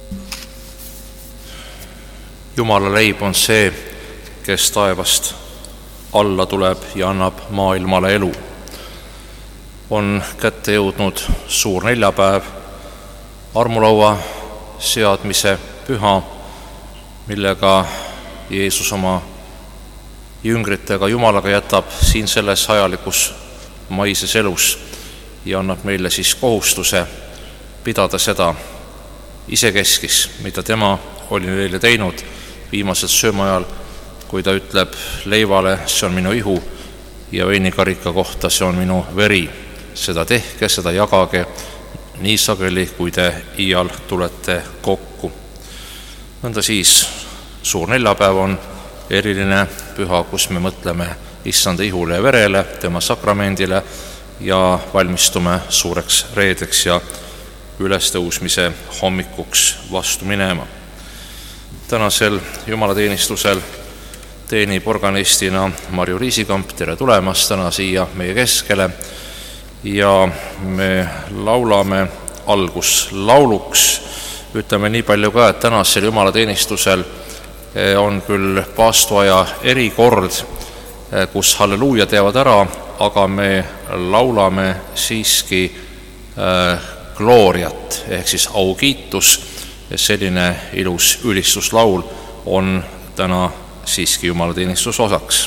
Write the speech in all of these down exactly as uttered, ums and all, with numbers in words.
Jumala leib on see, kes taevast alla tuleb ja annab maailmale elu. On kätte jõudnud suur neljapäev, armulaua seadmise püha, millega Jeesus oma jüngritega Jumalaga jätab siin selles ajalikus maises elus ja annab meile siis kohustuse pidada seda isekeskis, mida tema oli neile teinud viimasel söömaajal, kui ta ütleb leivale, see on minu ihu, ja veinikarika kohta, see on minu veri. Seda tehke, seda jagage nii sageli, kui te iial tulete kokku. Nõnda siis suur neljapäev on eriline püha, kus me mõtleme issanda ihule ja verele, tema sakramendile ja valmistume suureks reedeks ja ülestõusmise hommikuks vastu minema. Tänasel jumalateenistusel teenib organistina Marju Riisikamp, tere tulemast täna siia meie keskele ja me laulame alguslauluks. Ütleme nii palju ka, et tänasel jumalateenistusel on küll paastuaja erikord, kus halleluuja teevad ära, aga me laulame siiski glooriat ehk siis aukiitus. Selline ilus ülistuslaul on täna siiski jumalateenistus osaks.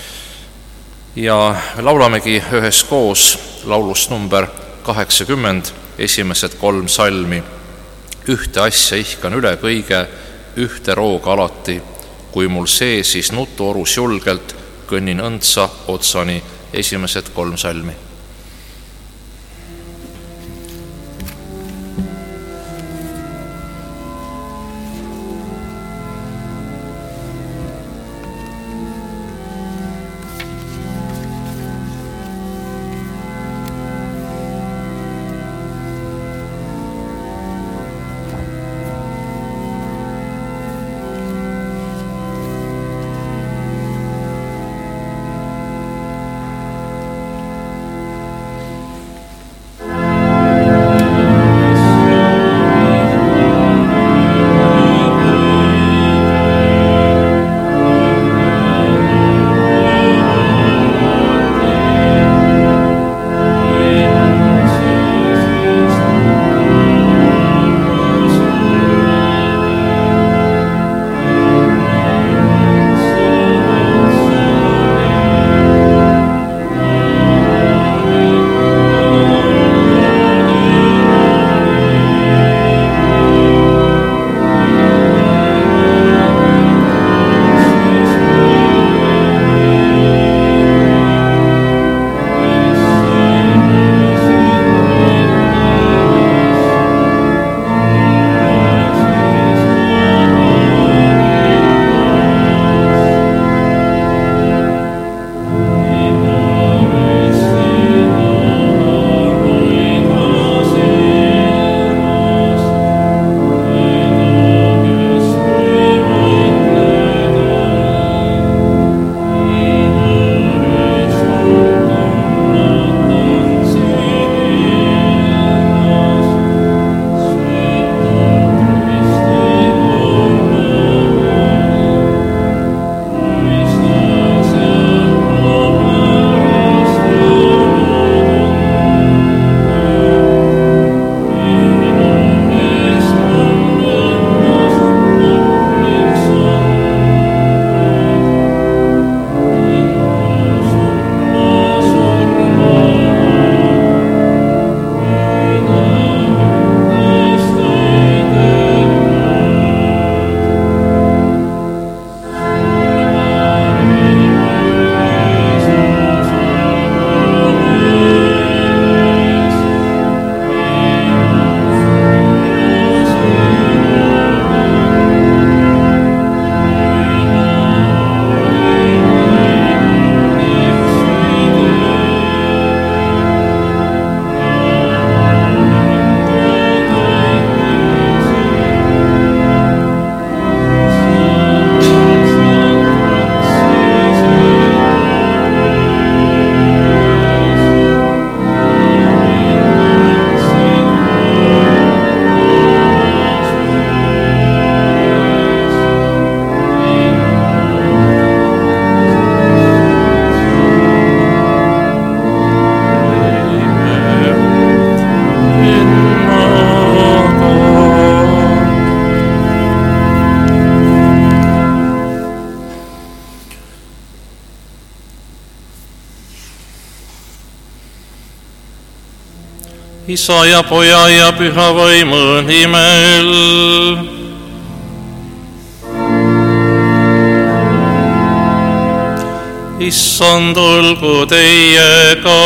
Ja laulamegi üheskoos laulust number kaheksakümmend, esimesed kolm salmi. Ühte asja ihkan üle kõige, ühte rooga alati, kui mul see siis nutuorus julgelt, kõnnin õndsa otsani, esimesed kolm salmi. Isa ja Poja ja Püha Vaimu nimel. Issand olgu teiega.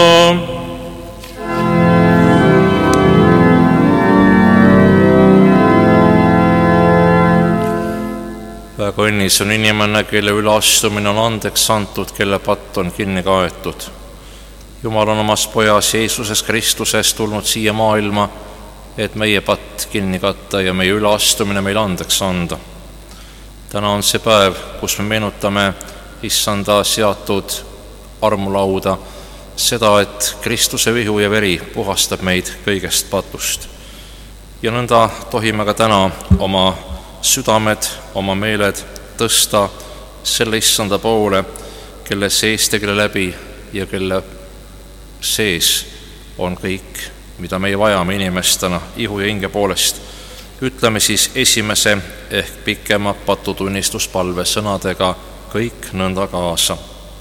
Väga õnnis on inimene, kelle üleastumine on andeks antud, kelle patt on kinni kaetud. Jumal on omas Pojas Jeesuses Kristuses tulnud siia maailma, et meie patt kinni katta ja meie üleastumine meile andeks anda. Täna on see päev, kus me meenutame Issanda seatud armulauda, seda, et Kristuse vihu ja veri puhastab meid kõigest patust. Ja nõnda tohime ka täna oma südamed, oma meeled tõsta selle Issanda poole, kelle seest ja kelle läbi ja kelle sees on kõik, mida meie vajame inimestena ihu ja hinge poolest. Ütleme siis esimese ehk pikema patutunnistuspalve sõnadega kõik nõnda kaasa.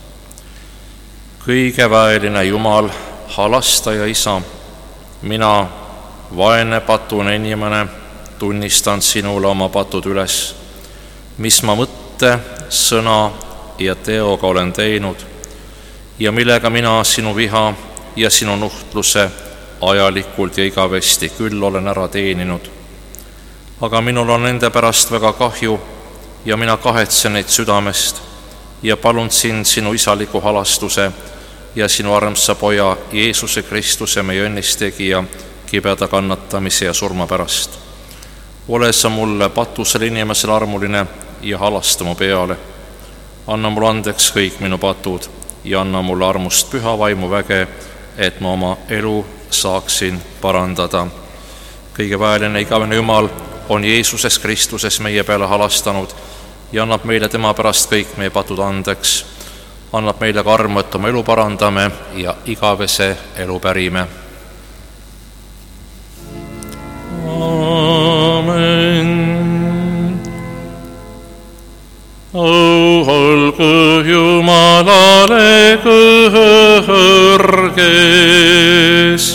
Kõige väeline Jumal, halastaja Isa, mina, vaene patune inimene, tunnistan sinule oma patud üles, mis ma mõtte, sõna ja teoga olen teinud ja millega mina sinu viha ja sinu nuhtluse ajalikult ja igavesti küll olen ära teeninud. Aga minul on nende pärast väga kahju ja mina kahetsen neid südamest ja palun sind sinu isaliku halastuse ja sinu armsa Poja Jeesuse Kristuse, meie õnnistegija, kibeda kannatamise ja surma pärast. Ole sa mulle patusel inimesel armuline ja halasta mu peale. Anna mulle andeks kõik minu patud ja anna mulle armust Püha Vaimu väge, et ma oma elu saaksin parandada. Kõige väeline igavene Jumal on Jeesuses Kristuses meie peale halastanud ja annab meile tema pärast kõik meie patud andeks. Annab meile ka armu, et oma elu parandame ja igavese elu pärime. Amen. Olgu Jumalale kõrges.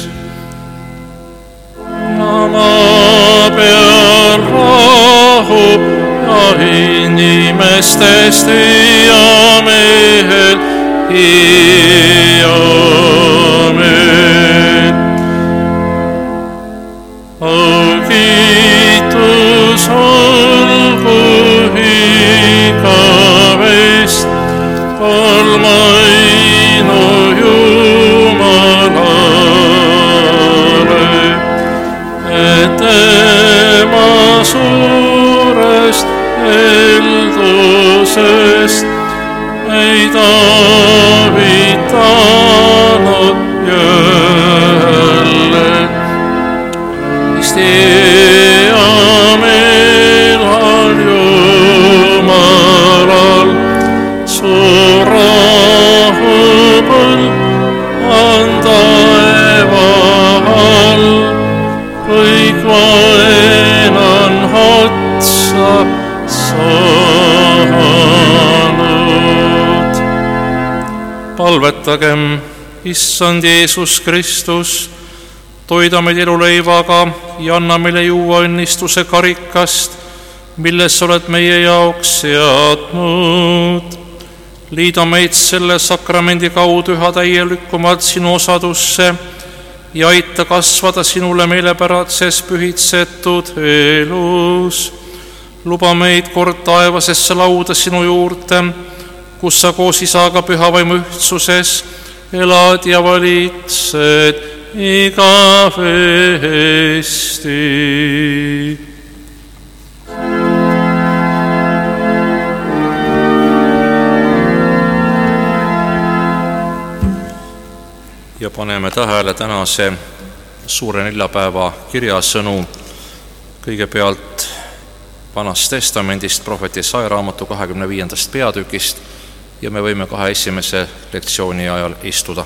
Maa peal rahu ja inimestest ja mehel iameen. Kiitus olgu igavest kolmainu Jumalale, et tema suurest heldusest meid avitanud jälle. Ja meil on Jumalal suur rahupõlv anda evahal, kõik vaen on otsa saanud. Palvetagem, Issand Jeesus Kristus, toida meid eluleivaga ja anna meile juua õnnistuse karikast, milles oled meie jaoks seadnud. Liida meid selle sakramendi kaudu üha täielikumalt sinu osadusse ja aita kasvada sinule meelepäratses pühitsetud elus. Luba meid kord taevasesse lauda sinu juurde, kus sa koos Isaga Püha Vaimu ühtsuses elad ja valitsed igavesti. Ja paneme tähele tänase suure neljapäeva kirjasõnu. Kõigepealt Vanast testamendist, prohvet Jesaja raamatu kahekümne viiendast peatükist ja me võime kahe esimese lektsiooni ajal istuda.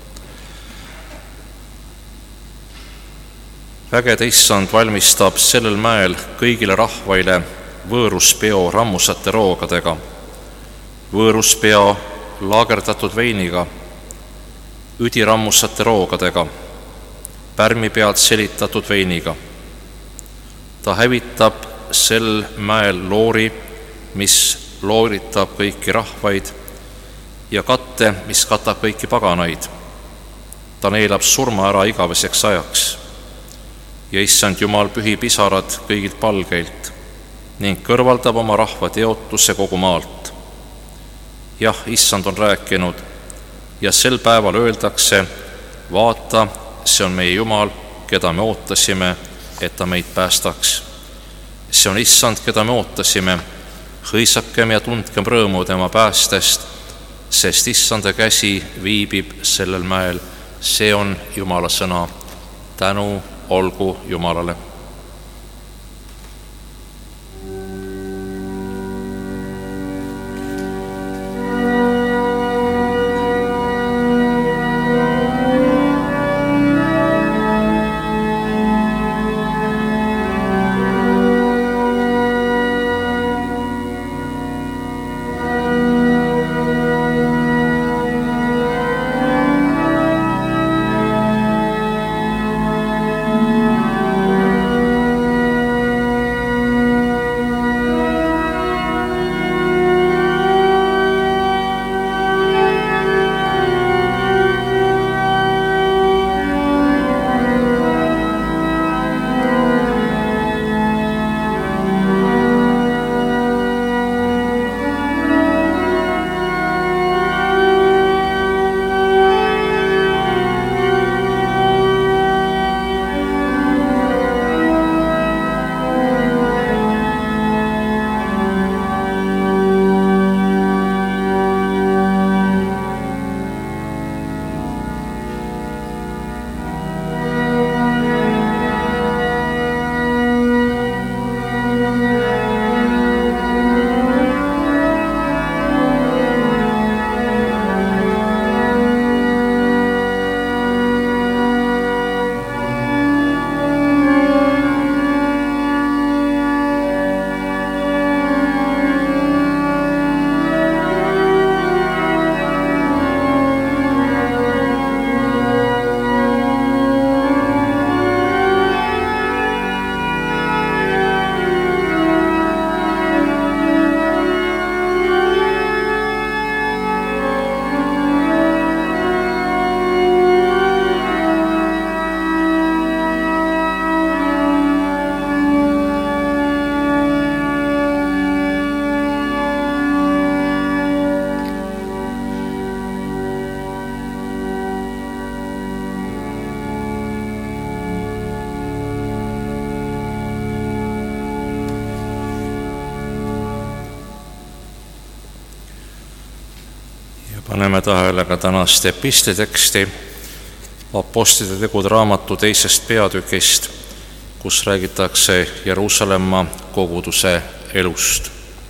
Vägede Issand valmistab sellel mäel kõigile rahvaile võõruspeo rammusate roogadega, võõruspeo laagerdatud veiniga, üdirammusate roogadega, pärmi pealt selitatud veiniga. Ta hävitab sel mäel loori, mis looritab kõiki rahvaid, ja katte, mis katab kõiki paganaid. Ta neelab surma ära igaveseks ajaks. Ja issand Jumal pühib pisarad kõigilt palgeilt ning kõrvaldab oma rahva teotuse kogu maalt. Jah, issand on rääkinud ja sel päeval öeldakse, vaata, see on meie Jumal, keda me ootasime, et ta meid päästaks. See on issand, keda me ootasime, hõisakem ja tundkem rõõmu tema päästest, sest issanda käsi viibib sellel mäel. See on Jumala sõna. Tänu olgu Jumalale. Paneme tähele ka tänast epistliteksti Apostlite tegude raamatu teisest peatükist, kus räägitakse Jeruusalemma koguduse elust.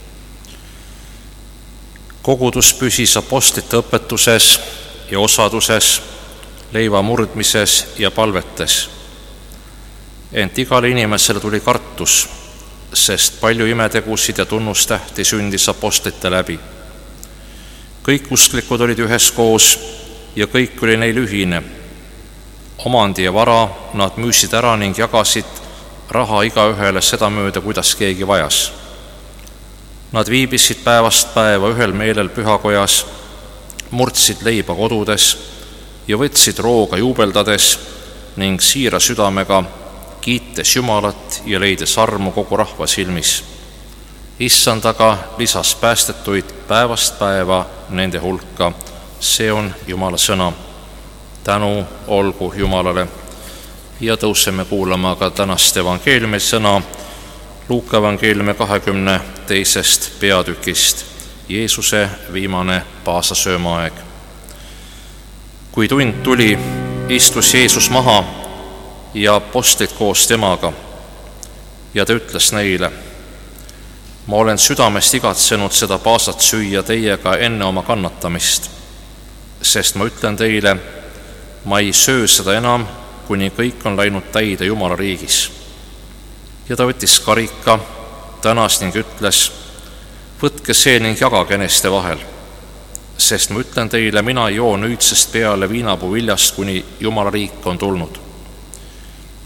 Kogudus püsis apostlite õpetuses ja osaduses, leiva murdmises ja palvetes. Ent igale inimesele tuli kartus, sest palju imetegusid ja tunnustähti sündis apostlite läbi. Kõik usklikud olid üheskoos ja kõik oli neil ühine. Omandi ja vara nad müüsid ära ning jagasid raha igaühele sedamööda, kuidas keegi vajas. Nad viibisid päevast päeva ühel meelel pühakojas, murdsid leiba kodudes ja võtsid rooga juubeldades ning siira südamega, kiites Jumalat ja leides armu kogu rahva silmis. Issand aga lisas päästetuid päevast päeva nende hulka. See on Jumala sõna. Tänu olgu Jumalale. Ja tõuseme kuulama ka tänast evangeeliumi sõna Luuka evangeeliumi kahekümne teisest peatükist. Jeesuse viimane paasasöömaaeg. Kui tund tuli, istus Jeesus maha ja apostlid koos temaga. Ja ta ütles neile: ma olen südamest igatsenud seda paasat süüa teiega enne oma kannatamist, sest ma ütlen teile, ma ei söö seda enam, kuni kõik on läinud täide Jumala riigis. Ja ta võttis karika, tänas ning ütles: võtke see ning jagage eneste vahel, sest ma ütlen teile, mina ei joo nüüdsest peale viinapuu viljast, kuni Jumala riik on tulnud.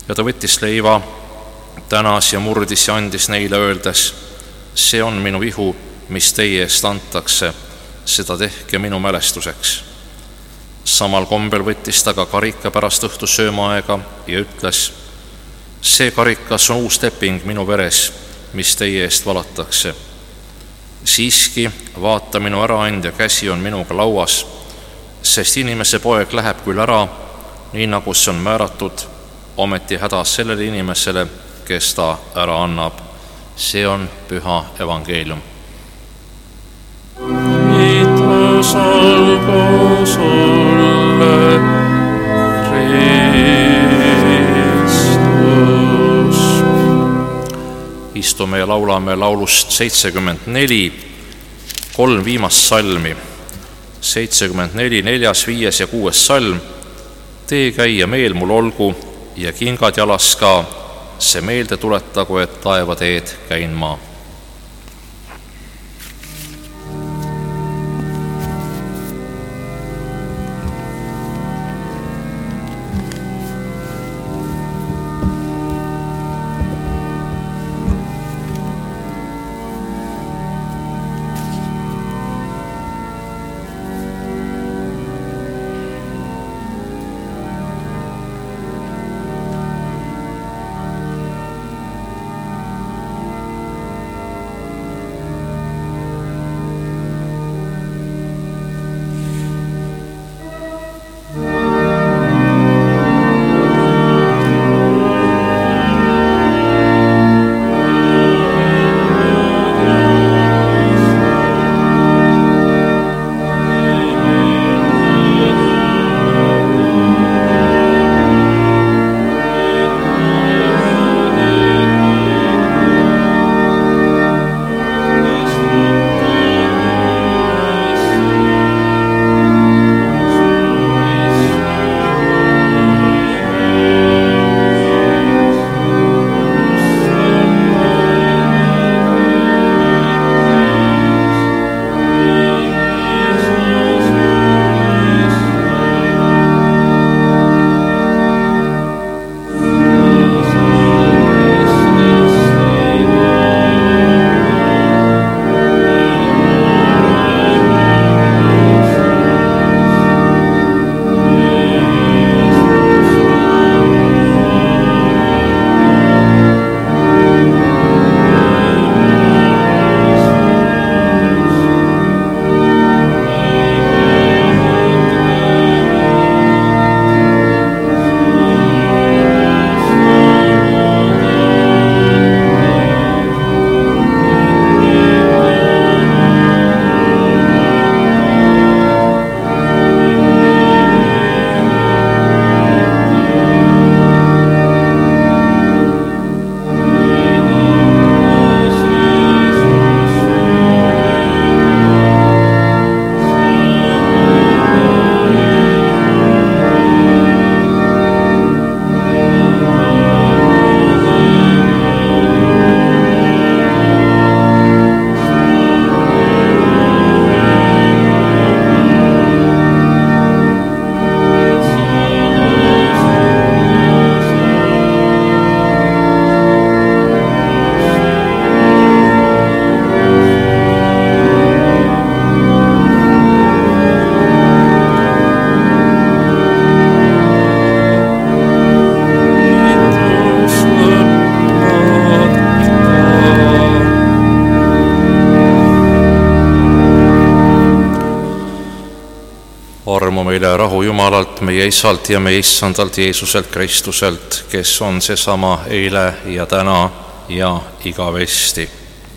ja ta võttis leiva, tänas ja murdis ja andis neile, öeldes: see on minu ihu, mis teie eest antakse, seda tehke minu mälestuseks. Samal kombel võttis ta ka karika pärast õhtu söömaaega ja ütles: see karikas on uus leping minu veres, mis teie eest valatakse. Siiski, vaata, minu äraandja käsi on minuga lauas, sest inimese poeg läheb küll ära, nii nagu see on määratud, ometi hädas sellele inimesele, kes ta ära annab. See on püha evangeelium. Kiitos olgu sulle, Kristus. Istume ja laulame laulust seitsekümmend neli, kolm viimast salmi. seitsekümmend neli, neljas, viies ja kuues salm. Tee käia meel mul olgu ja kingad jalas ka, see meelde tuletagu, et taevateed käin ma. armu meile rahu Jumalalt, meie Isalt ja meie Issandalt Jeesuselt Kristuselt, kes on seesama eile ja täna ja igavesti.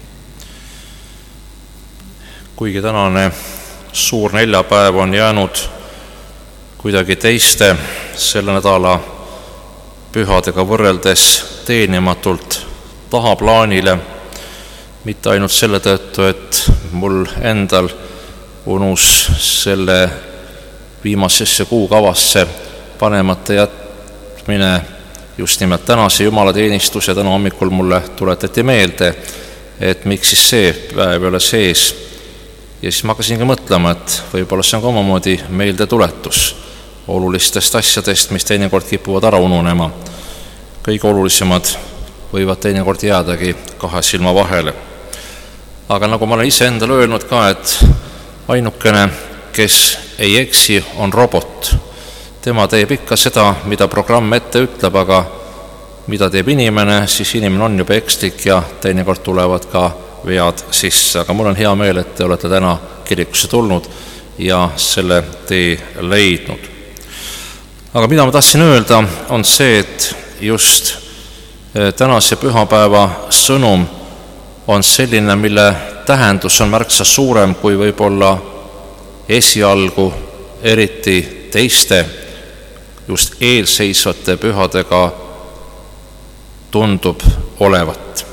Kuigi tänane suur neljapäev on jäänud kuidagi teiste selle nädala pühadega võrreldes teenimatult tahaplaanile, mitte ainult selle tõttu, et mul endal unus selle viimasesse kuukavasse panemata jätmine just nimelt tänase jumalateenistus ja täna hommikul mulle tuletati meelde, et miks siis see päev ei ole sees. Ja siis ma hakkasingi mõtlema, et võib-olla see on ka omamoodi meelde tuletus olulistest asjadest, mis teinekord kipuvad ära ununema. kõige olulisemad võivad teinekord jäädagi kahe silma vahele. Aga nagu ma olen ise endale öelnud ka, et ainukene, kes ei eksi, on robot. Tema teeb ikka seda, mida programm ette ütleb, aga mida teeb inimene, siis inimene on juba ekslik ja teinekord tulevad ka vead sisse. Aga mul on hea meel, et te olete täna kirikusse tulnud ja selle tee leidnud. Aga mida ma tahtsin öelda, on see, et just tänase pühapäeva sõnum on selline, mille tähendus on märksa suurem kui võib-olla esialgu, eriti teiste just eelseisvate pühadega tundub olevat.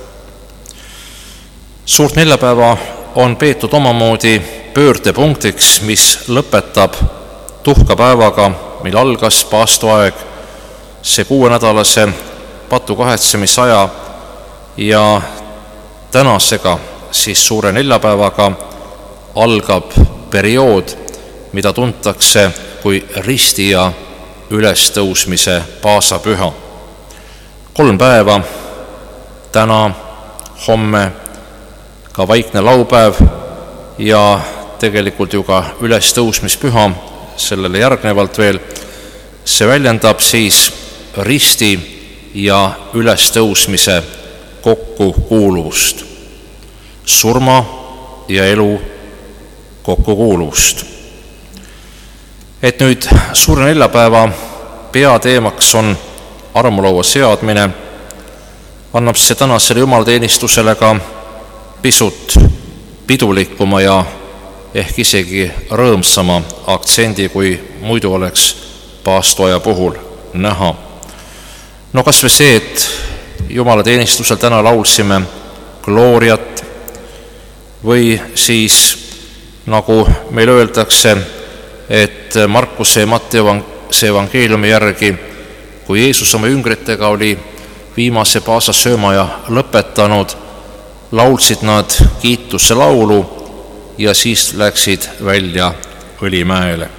Suurt neljapäeva on peetud omamoodi pöördepunktiks, mis lõpetab tuhkapäevaga, mil algas paastoaeg, see kuuenädalase patu kahetsemisaja ja tänasega, siis suure neljapäevaga algab periood, mida tuntakse kui risti ja ülestõusmise paasapüha. Kolm päeva, täna, homme, ka vaikne laupäev ja tegelikult ju ka ülestõusmispüha sellele järgnevalt veel. See väljendab siis risti ja ülestõusmise kokkukuuluvust, surma ja elu kokkukuuluvust. Et nüüd suure neljapäeva peateemaks on armulaua seadmine, annab see tänasele jumalateenistusele ka pisut pidulikuma ja ehk isegi rõõmsama aktsendi, kui muidu oleks paastoaja puhul näha. No kas või see, et jumalateenistusel täna laulsime Gloriat või siis, nagu meil öeldakse, et Markuse ja Matteuse evangeeliumi järgi, kui Jeesus oma jüngritega oli viimase paasasöömaja lõpetanud, laulsid nad kiituse laulu ja siis läksid välja Õlimäele.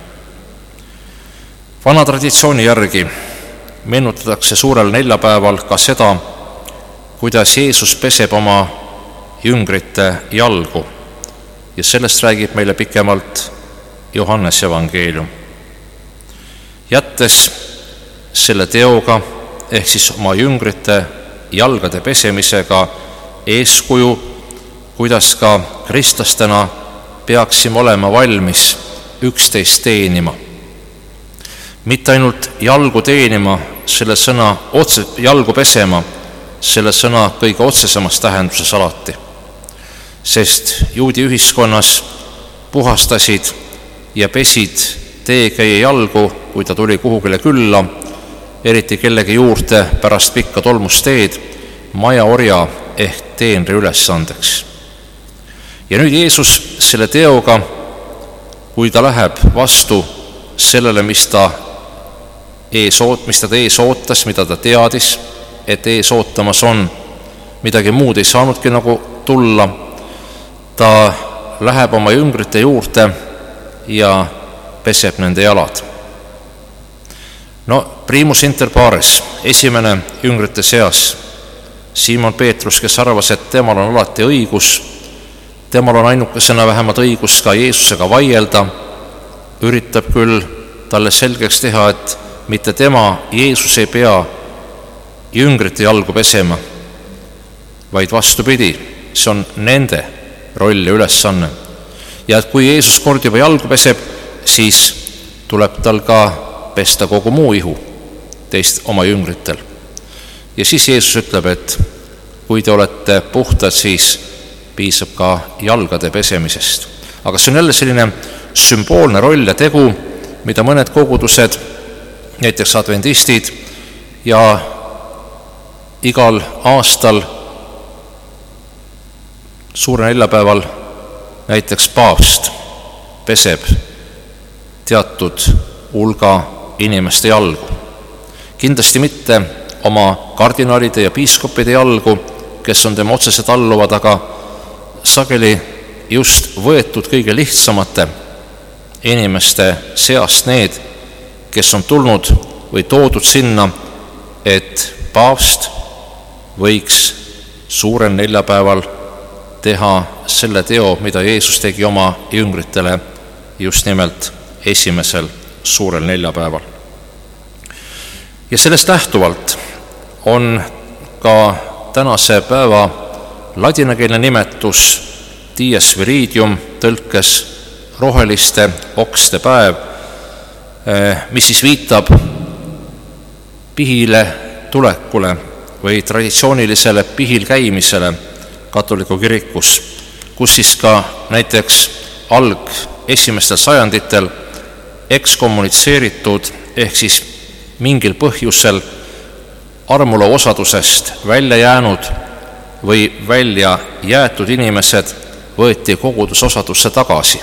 Vana traditsiooni järgi meenutatakse suurel neljapäeval ka seda, kuidas Jeesus peseb oma jüngrite jalgu ja sellest räägib meile pikemalt Johannese evangeelium. Jättes selle teoga ehk siis oma jüngrite jalgade pesemisega eeskuju, kuidas ka kristlastena peaksime olema valmis üksteist teenima. Mitte ainult jalgu teenima, selle sõna otse, jalgu pesema, selle sõna kõige otsesemas tähenduses alati. Sest juudi ühiskonnas puhastasid ja pesid teekäija jalgu, kui ta tuli kuhugile külla, eriti kellegi juurde pärast pikka tolmusteed, majaorja ehk teenri ülesandeks. Ja nüüd Jeesus selle teoga, kui ta läheb vastu sellele, mis ta ees, mis ta ees ootas, mida ta teadis, et ees ootamas on, midagi muud ei saanudki nagu tulla, ta läheb oma jüngrite juurde ja peseb nende jalad. No, primus inter pares, esimene jüngrite seas, Simon Peetrus, kes arvas, et temal on alati õigus, temal on ainukesena vähemalt õigus ka Jeesusega vaielda, üritab küll talle selgeks teha, et mitte tema, Jeesus ei pea jüngrite jalgu pesema, vaid vastupidi, see on nende roll ja ülesanne. Ja et kui Jeesus kord juba jalgu peseb, siis tuleb tal ka pesta kogu muu ihu teist oma jüngritel. Ja siis Jeesus ütleb, et kui te olete puhtad, siis piisab ka jalgade pesemisest. Aga see on jälle selline sümboolne roll ja tegu, mida mõned kogudused, näiteks adventistid ja igal aastal suure neljapäeval näiteks paavst peseb teatud hulga inimeste jalgu. Kindlasti mitte oma kardinaalide ja piiskopide jalgu, kes on tema otsesed alluvad, aga sageli just võetud kõige lihtsamate inimeste seast need, kes on tulnud või toodud sinna, et paavst võiks suurel neljapäeval teha selle teo, mida Jeesus tegi oma jüngritele just nimelt esimesel suurel neljapäeval. Ja sellest lähtuvalt on ka tänase päeva ladinakeelne nimetus Dies Viridium, tõlkes roheliste okste päev, mis siis viitab pihile tulekule või traditsioonilisele pihil käimisele katoliku kirikus, kus siis ka näiteks alg esimestel sajanditel ekskommunitseeritud ehk siis mingil põhjusel armuloo osadusest välja jäänud või välja jäetud inimesed võeti kogudusosadusse tagasi.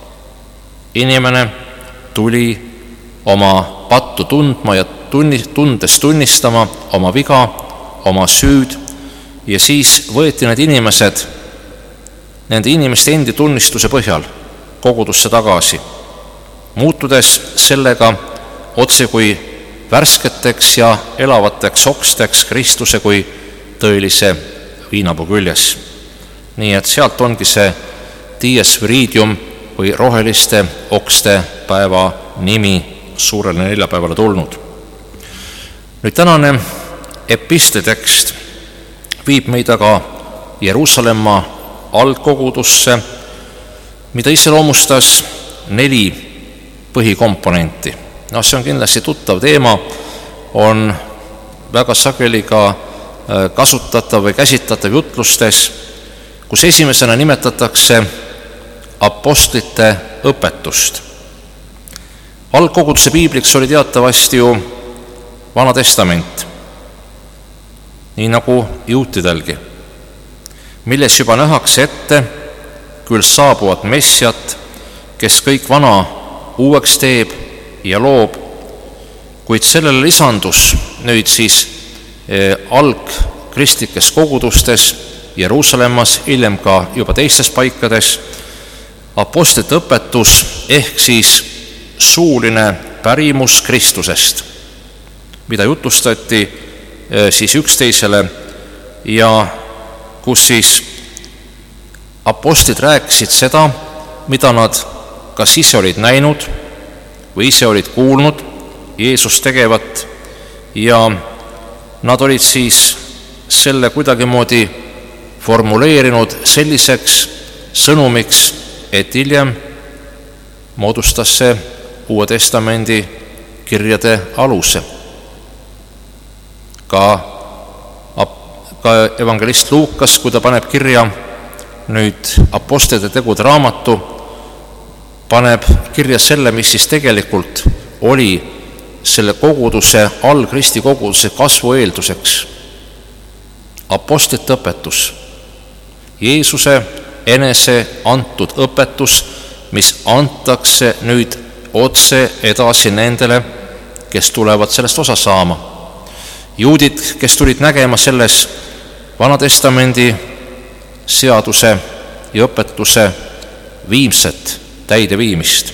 Inimene tuli oma pattu tundma ja tunni, tundes tunnistama oma viga, oma süüd ja siis võeti need inimesed nende inimeste endi tunnistuse põhjal kogudusse tagasi, muutudes sellega otse kui värsketeks ja elavateks oksteks Kristuse kui tõelise viinapuu küljes. Nii et sealt ongi see Dies Viridium või roheliste okste päeva nimi suurele neljapäevale tulnud. Nüüd tänane epistlitekst viib meid aga Jeruusalemma algkogudusse, mida iseloomustas neli põhikomponenti. No see on kindlasti tuttav teema, on väga sageli ka kasutatav või käsitlatav jutlustes, kus esimesena nimetatakse apostlite õpetust. Algkoguduse piibliks oli teatavasti ju Vana Testament, nii nagu juutidelgi, milles juba nähakse ette küll saabuvat Messiat, kes kõik vana uueks teeb ja loob, kuid sellele lisandus nüüd siis algkristlikes kogudustes Jeruusalemmas, hiljem ka juba teistes paikades, apostlite õpetus ehk siis suuline pärimus Kristusest, mida jutustati siis üksteisele ja kus siis apostlid rääkisid seda, mida nad kas ise olid näinud või ise olid kuulnud Jeesus tegevat ja nad olid siis selle kuidagimoodi formuleerinud selliseks sõnumiks, et hiljem moodustas see Uue Testamendi kirjade aluse. Ka, ka evangelist Luukas, kui ta paneb kirja nüüd apostlite tegude raamatu, paneb kirja selle, mis siis tegelikult oli selle koguduse, algristi koguduse kasvu eelduseks. Apostlite õpetus, Jeesuse enese antud õpetus, mis antakse nüüd otse edasi nendele, kes tulevad sellest osa saama. Juudid, kes tulid nägema selles Vana Testamendi seaduse ja õpetuse viimset täideviimist.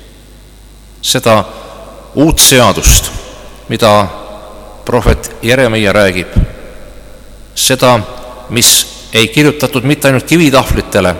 Seda uut seadust, mida prohvet Jeremia räägib, seda, mis ei kirjutatud mitte ainult kivitahvlitele,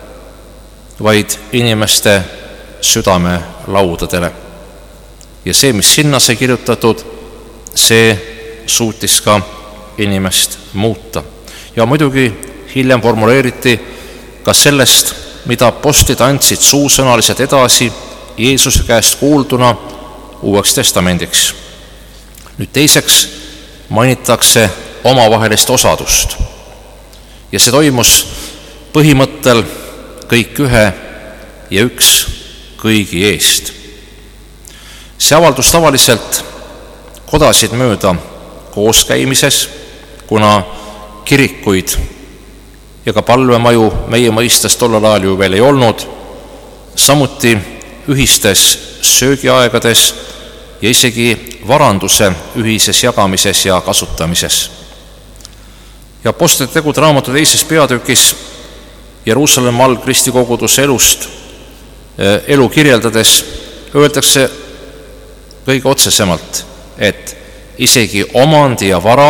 vaid inimeste südame laudadele. Ja see, mis sinna sai kirjutatud, see suutis ka inimest muuta. Ja muidugi hiljem formuleeriti ka sellest, mida apostlid andsid suusõnaliselt edasi Jeesuse käest kuulduna Uueks Testamendiks. Nüüd teiseks mainitakse omavahelist osadust. Ja see toimus põhimõttel kõik ühe ja üks kõigi eest. See avaldus tavaliselt kodasid mööda kooskäimises, kuna kirikuid ja ka palvemaju meie mõistes tollal ajal ju veel ei olnud, samuti ühistes söögiaegades ja isegi varanduse ühises jagamises ja kasutamises. Ja apostlite tegude raamatu teises peatükis Jeruusalemma algristi koguduse elust elu kirjeldades öeldakse kõige otsesemalt, et isegi omandi ja vara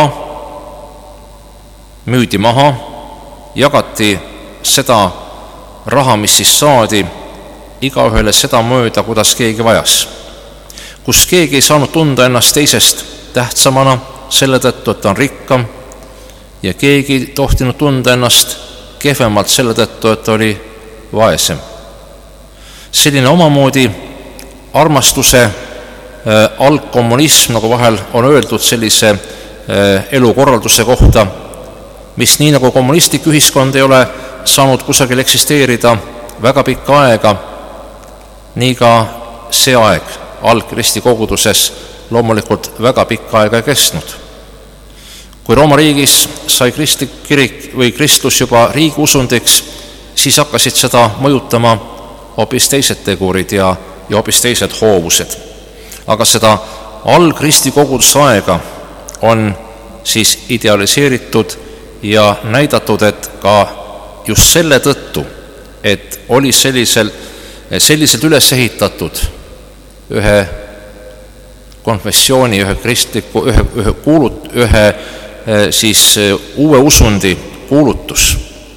müüdi maha, jagati seda raha, mis siis saadi, igaühele seda mööda, kuidas keegi vajas. Kus keegi ei saanud tunda ennast teisest tähtsamana selle tõttu, et ta on rikkam, ja keegi ei tohtinud tunda ennast kehvemalt selle tõttu, et ta oli vaesem. Selline omamoodi armastuse äh, algkommunism, nagu vahel on öeldud sellise äh, elukorralduse kohta, mis nii nagu kommunistlik ühiskond ei ole saanud kusagil eksisteerida väga pikka aega, nii ka see aeg algkristi koguduses loomulikult väga pikka aega kestnud. Kui Rooma riigis sai kristlik kirik või kristlus juba riigi usundiks, siis hakkasid seda mõjutama hoopis teised tegurid ja, ja hoopis teised hoovused. Aga seda algkristi koguduse aega on siis idealiseeritud ja näidatud, et ka just selle tõttu, et oli sellisel, selliselt üles ehitatud ühe konfessiooni, ühe kristliku, ühe, ühe, kuulut, ühe siis uue usundi kuulutus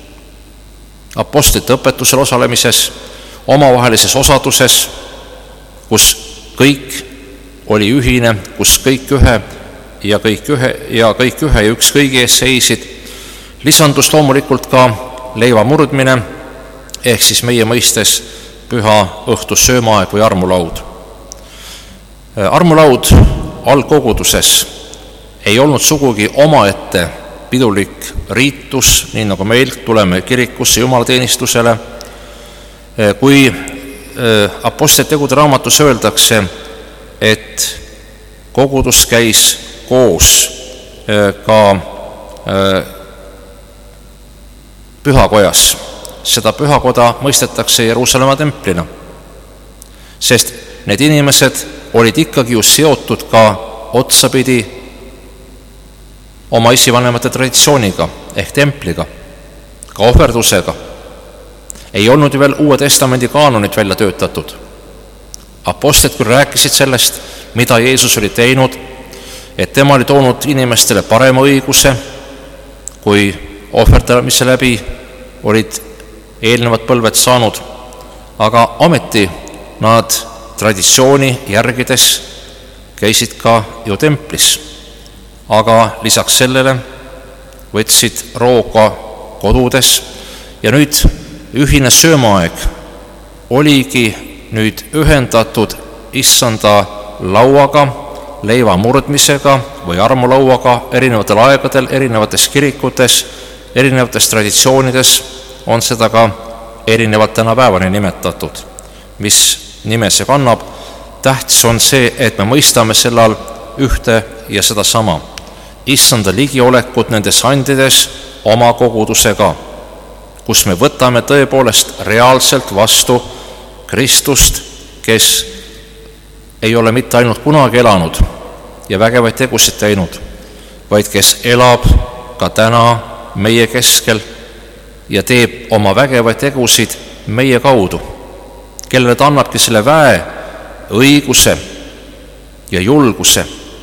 apostlite õpetusel osalemises, omavahelises osaduses, kus kõik oli ühine, kus kõik ühe ja kõik ühe ja kõik ühe ja üks kõigi ees seisid, lisandus loomulikult ka leiva murdmine, ehk siis meie mõistes püha õhtus söömaaeg või armulaud. Armulaud algkoguduses ei olnud sugugi omaette pidulik riitus, nii nagu meil tuleme kirikusse jumalateenistusele. Kui apostlite tegude raamatus öeldakse, et kogudus käis koos ka pühakojas, seda pühakoda mõistetakse Jeruusalemma templina, sest need inimesed olid ikkagi ju seotud ka otsapidi oma esivanemate traditsiooniga ehk templiga, ka ohverdusega. Ei olnud ju veel Uue Testamendi kaanonit välja töötatud. Apostlid küll rääkisid sellest, mida Jeesus oli teinud, et tema oli toonud inimestele parema õiguse, kui ohverdamise läbi olid eelnevad põlved saanud, aga ometi nad traditsiooni järgides käisid ka ju templis. Aga lisaks sellele võtsid rooga kodudes ja nüüd ühine söömaaeg oligi nüüd ühendatud issanda lauaga, leiva murdmisega või armulauaga erinevatel aegadel, erinevates kirikutes, erinevates traditsioonides on seda ka erinevalt tänapäevani nimetatud. Mis nime see kannab? Tähtis on see, et me mõistame selle all ühte ja seda sama. Issanda ligiolekut nendes andides oma kogudusega, kus me võtame tõepoolest reaalselt vastu Kristust, kes ei ole mitte ainult kunagi elanud ja vägevaid tegusid teinud, vaid kes elab ka täna meie keskel ja teeb oma vägevaid tegusid meie kaudu, kellele ta annabki selle väe, õiguse ja julguse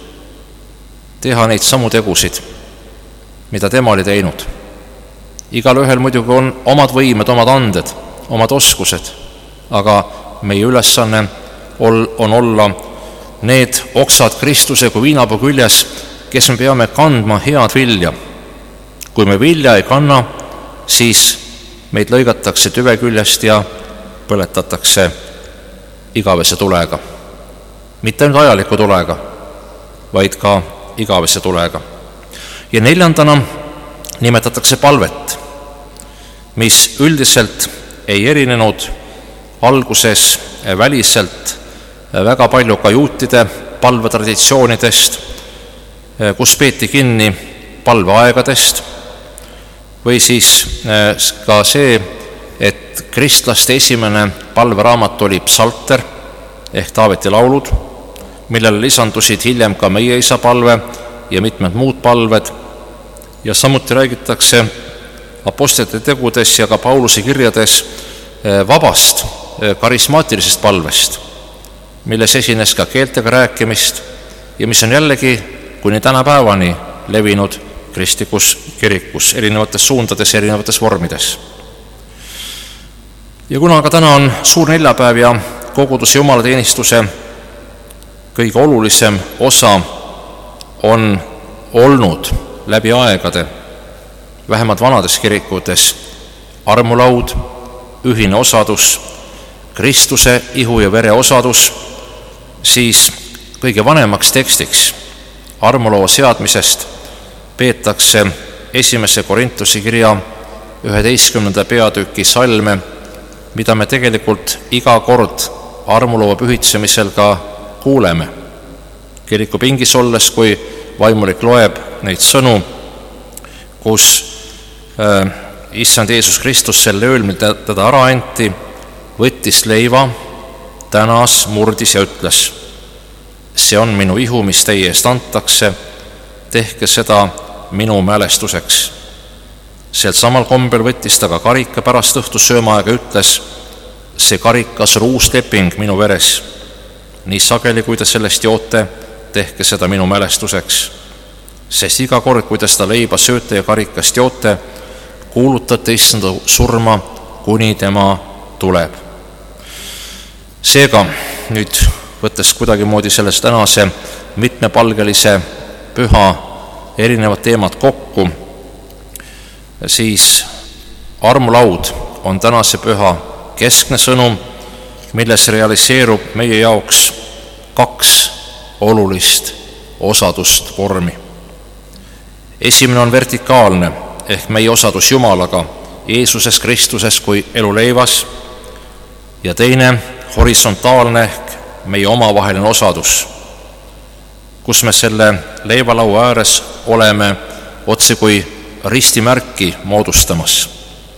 teha neid samu tegusid, mida tema oli teinud. Igal ühel muidugi on omad võimed, omad anded, omad oskused, aga meie ülesanne on olla need oksad Kristuse kui viinapuu küljes, kes me peame kandma head vilja. Kui me vilja ei kanna, siis meid lõigatakse tüve küljest ja põletatakse igavese tulega. Mitte ainult ajaliku tulega, vaid ka igavese tulega. Ja neljandana nimetatakse palvet, mis üldiselt ei erinenud alguses väliselt väga palju ka juutide palvetraditsioonidest, kus peeti kinni palveaegadest, või siis ka see, et kristlaste esimene palveraamat oli psalter ehk Taaveti laulud, millele lisandusid hiljem ka meie isa palve ja mitmed muud palved. Ja samuti räägitakse apostlite tegudes ja ka Pauluse kirjades vabast karismaatilisest palvest, milles esines ka keeltega rääkimist ja mis on jällegi kuni tänapäevani levinud kristlikus kirikus erinevates suundades, erinevates vormides. Ja kuna ka täna on suur neljapäev ja koguduse jumalateenistuse kõige olulisem osa on olnud läbi aegade, vähemalt vanades kirikutes, armulaud, ühine osadus, Kristuse ihu ja vere osadus, siis kõige vanemaks tekstiks armuloo seadmisest peetakse esimese Korintuse kirja üheteistkümnenda peatüki salme, mida me tegelikult iga kord armuloo pühitsemisel ka kuuleme. Kiriku pingis olles, kui vaimulik loeb neid sõnu, kus äh, Issand Jeesus Kristus sel ööl, mida teda ära anti, võttis leiva, tänas, murdis ja ütles: see on minu ihu, mis teie eest antakse, tehke seda minu mälestuseks. Sel samal kombel võttis ta ka karika pärast õhtusöömaaega ja ütles: see karikas on uus leping minu veres. Nii sageli, kui te sellest joote, tehke seda minu mälestuseks. Sest iga kord, kui te seda leiba sööte ja karikast joote, kuulutate Issanda surma, kuni tema tuleb. Seega, nüüd võttes kuidagimoodi selles tänase mitmepalgelise püha erinevad teemad kokku, siis armulaud on tänase püha keskne sõnum, milles realiseerub meie jaoks kaks olulist osadust vormi. Esimene on vertikaalne ehk meie osadus Jumalaga Jeesuses Kristuses kui eluleivas ja teine horisontaalne ehk meie omavaheline osadus, kus me selle leivalaua ääres oleme otse kui ristimärki moodustamas.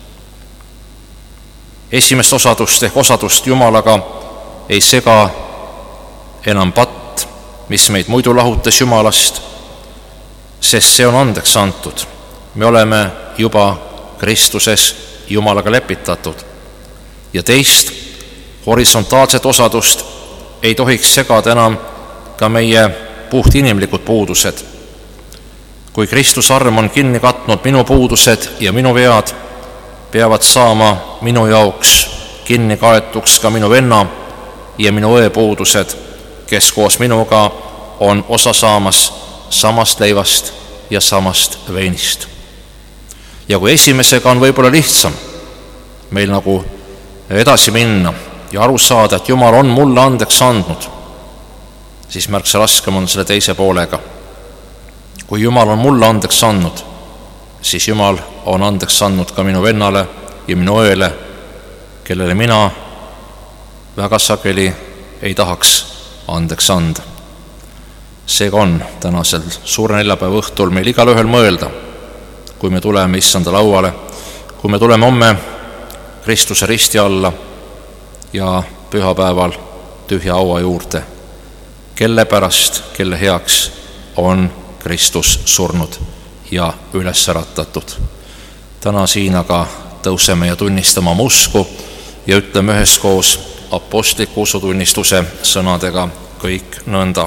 Esimest osadust ehk osadust Jumalaga ei sega enam patt, mis meid muidu lahutas Jumalast, sest see on andeks antud. Me oleme juba Kristuses Jumalaga lepitatud. Ja teist, horisontaalset osadust ei tohiks segada enam ka meie puht inimlikud puudused. Kui Kristuse arm on kinni katnud minu puudused ja minu vead, peavad saama minu jaoks kinni kaetuks ka minu venna ja minu õe puudused, kes koos minuga on osa saamas samast leivast ja samast veinist. Ja kui esimesega on võib-olla lihtsam meil nagu edasi minna ja aru saada, et Jumal on mulle andeks andnud, siis märksa raskem on selle teise poolega. Kui Jumal on mulle andeks andnud, siis Jumal on andeks andnud ka minu vennale ja minu õele, kellele mina väga sageli ei tahaks andeks anda. Seega on tänasel suure neljapäeva õhtul meil igal ühel mõelda, kui me tuleme Issanda lauale, kui me tuleme homme Kristuse risti alla ja pühapäeval tühja haua juurde, kelle pärast, kelle heaks on Kristus surnud ja üles äratatud. Täna siin aga tõuseme ja tunnistame oma usku ja ütleme üheskoos apostliku usutunnistuse sõnadega kõik nõnda.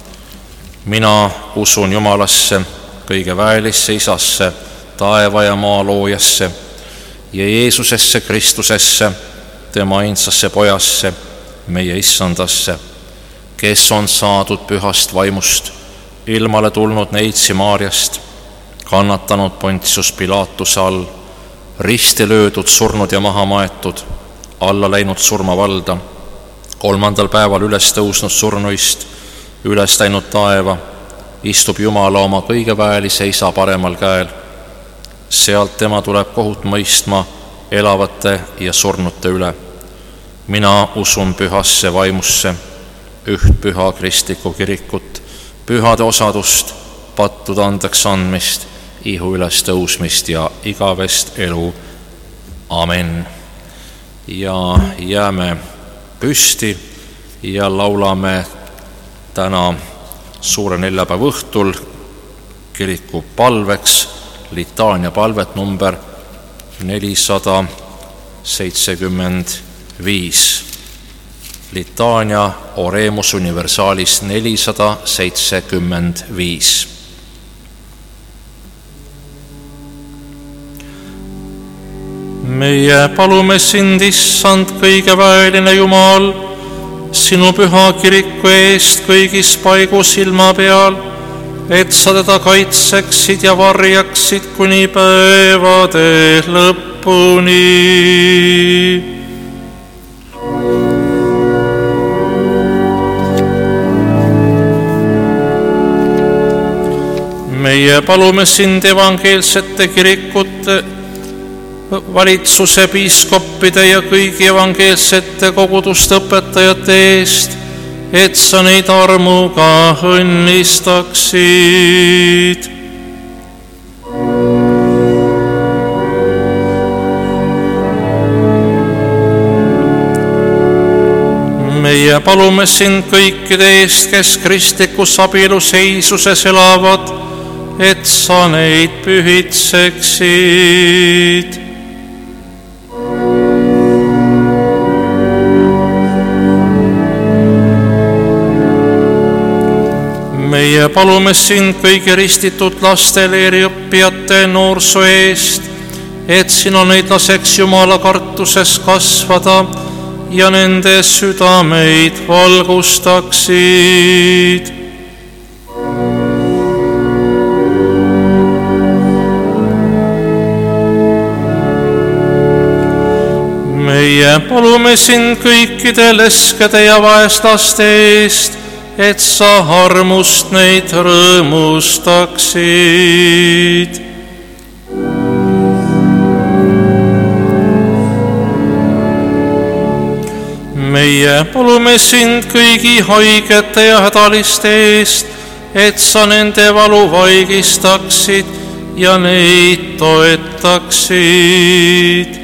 Mina usun Jumalasse, kõige väelisse Isasse, taeva ja maa loojasse ja Jeesusesse Kristusesse, tema ainsasse pojasse, meie Issandasse, kes on saadud pühast vaimust, ilmale tulnud neitsi Maarjast, kannatanud Pontius Pilatuse all, risti löödud, surnud ja maha maetud, alla läinud surmavalda, kolmandal päeval üles tõusnud surnuist, üles läinud taeva, istub Jumala oma kõige väelise Isa paremal käel. Sealt tema tuleb kohut mõistma elavate ja surnute üle. Mina usun pühasse vaimusse, üht püha kristlikku kirikut, pühade osadust, pattude andeks andmist, ihu üles tõusmist ja igavest elu. Amen. Ja jääme püsti ja laulame täna suure neljapäeva õhtul kiriku palveks litaania palvet number nelisada seitsekümmend viis. Litaania Oremus Universalis nelisada seitsekümmend viis. meie palume sind, issand, kõige väeline Jumal, sinu püha kiriku eest kõigis paigus ilma peal, et sa teda kaitseksid ja varjaksid kuni päevade lõpuni. Meie palume sind evangeelsete kirikute, valitsuse, piiskoppide ja kõigi evangeelsete koguduste õpetajate eest, et sa neid armuga õnnistaksid. Meie palume sind kõikide eest, kes kristlikus abieluseisuses elavad, et sa neid pühitseksid. Meie palume sind kõigi ristitud laste, leeriõppijate, noorsoo eest, et sina neid laseks Jumala kartuses kasvada ja nende südameid valgustaksid. Meie palume sind kõikide leskede ja vaeslaste eest, et sa armust neid rõõmustaksid. Meie palume sind kõigi haigete ja hädaliste eest, et sa nende valu vaigistaksid ja neid toetaksid.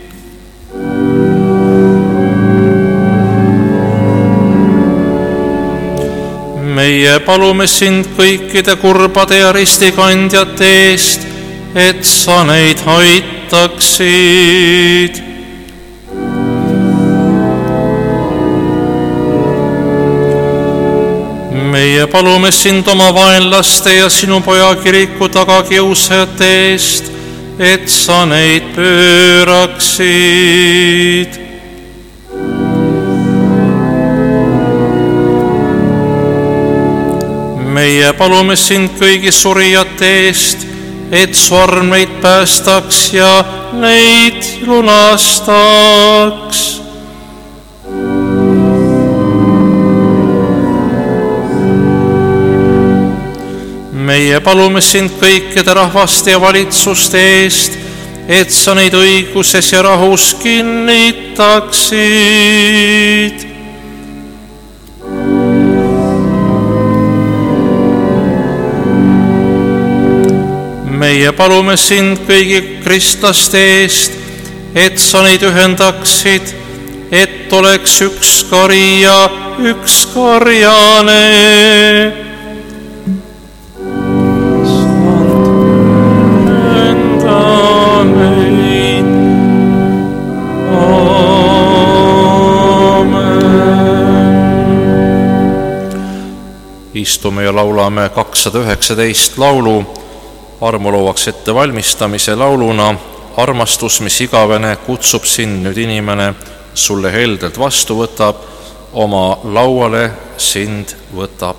Meie palume sind kõikide kurbade ja ristikandjate eest, et sa neid aitaksid. Meie palume sind oma vaenlaste ja sinu poja kiriku tagakiusajate eest, et sa neid pööraksid. Meie palume sind kõigi surijate eest, et su arm neid päästaks ja neid lunastaks. Meie palume sind kõikide rahvaste ja valitsuste eest, et sa neid õiguses ja rahus kinnitaksid. Meie palume sind kõigi kristlaste eest, et sa neid ühendaksid, et oleks üks kari ja üks karjane. Ühenda neid. Aamen. Istume ja laulame kakssada üheksateist laulu armuloovaks ettevalmistamise lauluna. Armastus, mis igavene, kutsub sind nüüd inimene, sulle heldelt vastu võtab, oma lauale sind võtab.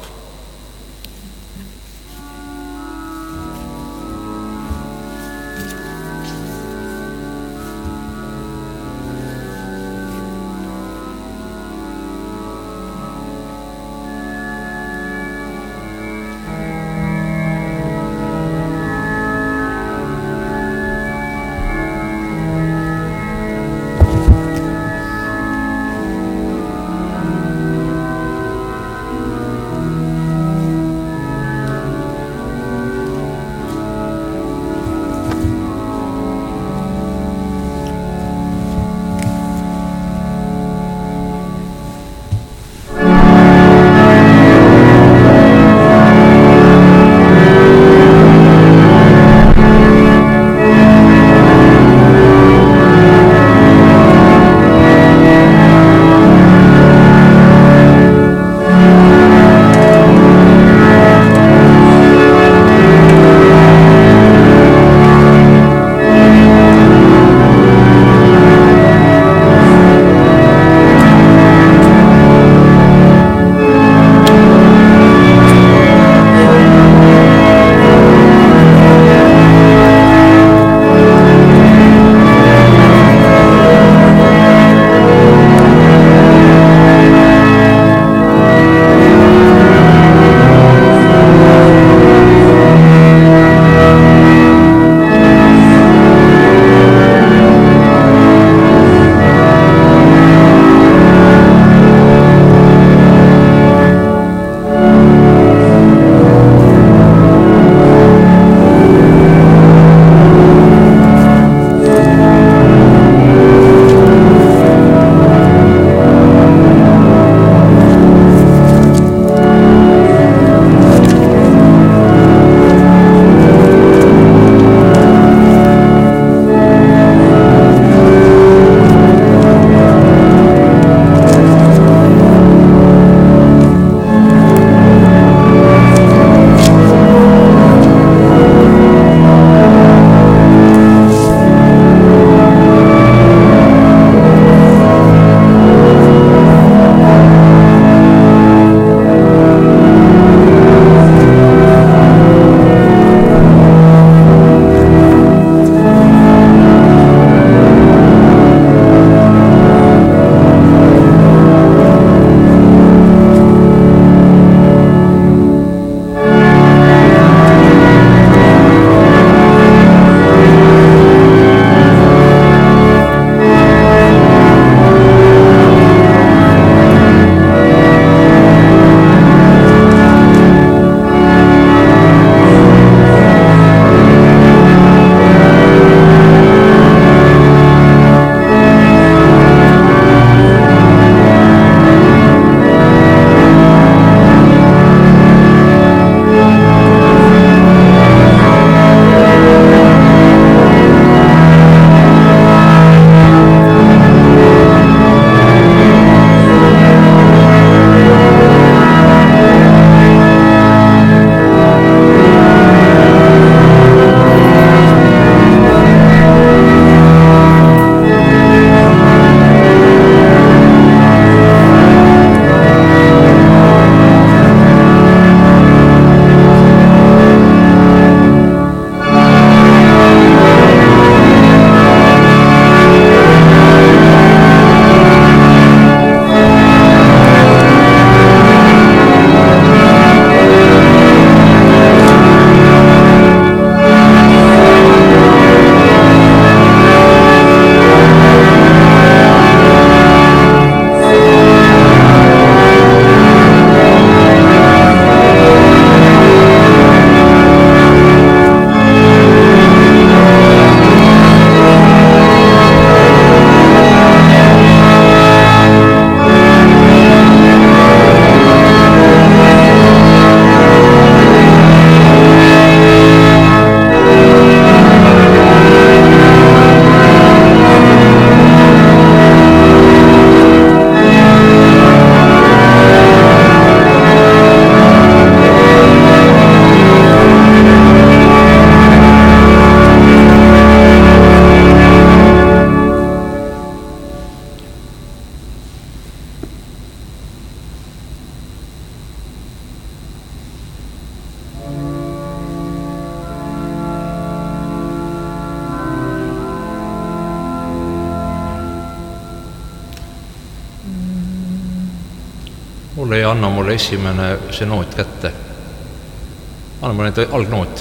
mulle ei anna mulle esimene see noot kätte. Anna mulle need algnoot.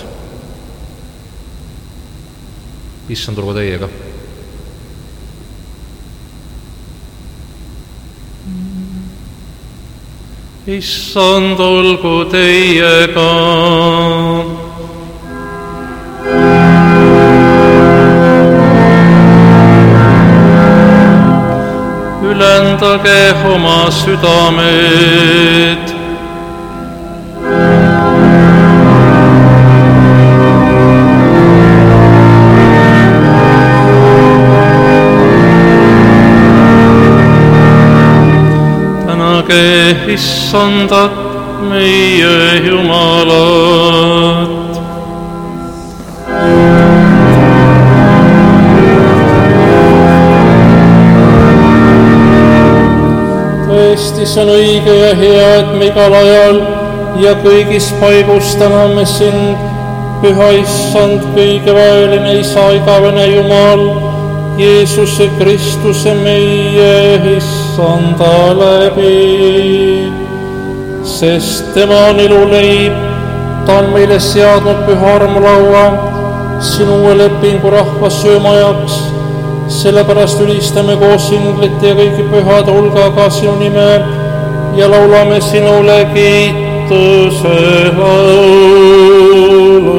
Issand, olgu teiega. Issand, olgu teiega. Ülendage oma südamed. Tänage Issandat, meie Jumalat. Tõesti, see on õige ja hea, et me igal ajal ja kõigis paigus täname sind, Püha Issand, kõige vaeline Isa, igavene Jumal, Jeesuse Kristuse meie Issanda läbi. Sest tema on eluleib, ta on meile seadnud püha armulaua, sinu uue lepingu rahva söömajaks. Sellepärast ülistame koos inglite ja kõigi pühade hulgaga sinu nime ja laulame sinule kiituse laulu.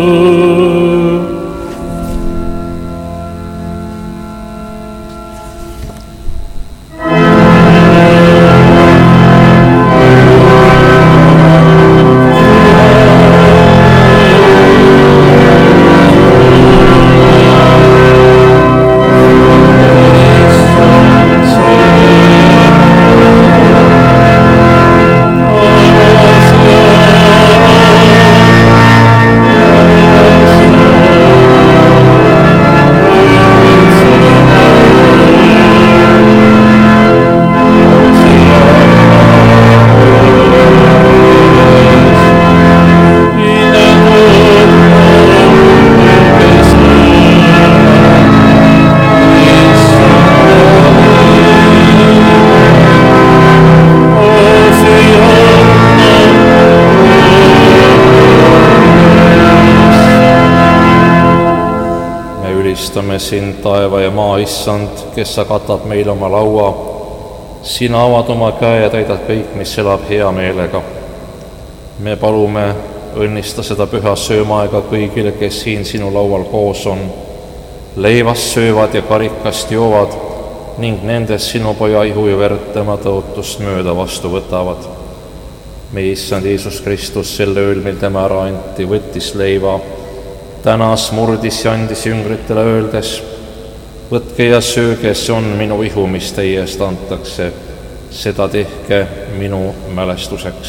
Sind, taeva ja maa Issand, kes sa katad meil oma laua. Sina avad oma käe ja täidad kõik, mis elab hea meelega. Me palume, õnnista seda püha söömaaega kõigile, kes siin sinu laual koos on. Leivast söövad ja karikast joovad ning nendes sinu poja ihu ja verd tema tõotust mööda vastu võtavad. Meie Issand Jeesus Kristus sel ööl, mil tema ära anti, võttis leiva, tänas, murdis ja andis jüngritele öeldes, võtke ja sööge, see on minu ihu, mis teie eest antakse, seda tehke minu mälestuseks.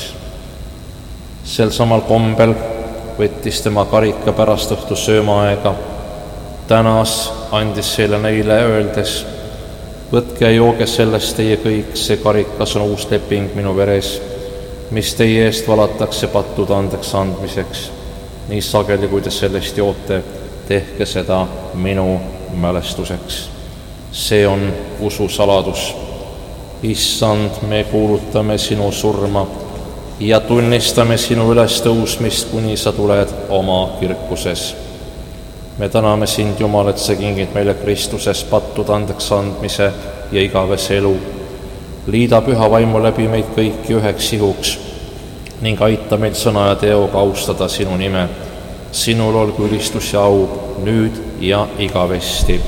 Sel samal kombel võttis tema karika pärast õhtu söömaaega, tänas, andis selle neile öeldes, võtke ja jooge sellest teie kõik, see karikas on uus leping minu veres, mis teie eest valatakse pattude andeks andmiseks. Nii sageli, kui te sellest joote, tehke seda minu mälestuseks. See on usu saladus. Issand, me kuulutame sinu surma ja tunnistame sinu ülestõusmist, kuni sa tuled oma kirkuses. Me täname sind, Jumal, et sa kingid meile Kristuses pattude andeks andmise ja igavese elu. Liida püha vaimu läbi meid kõiki üheks ihuks ning aita meil sõna ja teoga austada sinu nime. Sinul olgu ülistus ja au nüüd ja igavesti.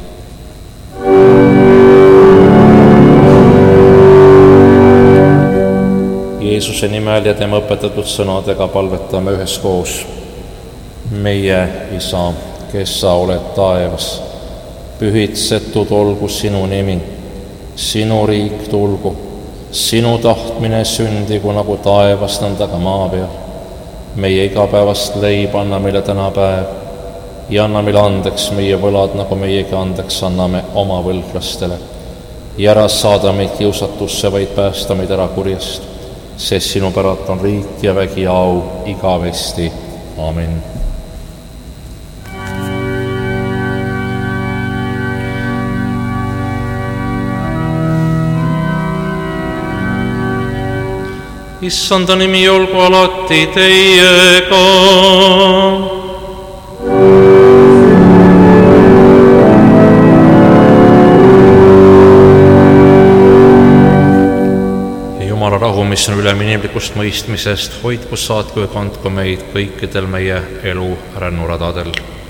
Jeesuse nimel ja tema õpetatud sõnadega palvetame üheskoos. Meie Isa, kes sa oled taevas, pühitsetud olgu sinu nimi, sinu riik tulgu, sinu tahtmine sündigu nagu taevas, nõnda ka maa peal. Meie igapäevast leib anna meile täna päev ja anna meile andeks meie võlad, nagu meiegi andeks anname oma võlglastele. Ja ära saada meid kiusatusse, vaid päästa meid ära kurjast, sest sinu päralt on riik ja vägi ja au igavesti. Amen. issanda nimi olgu alati teiega. Jumala rahu, mis on ülem inimlikust mõistmisest, hoidku, saatku ja kandku meid kõikidel meie elu rännuradadel.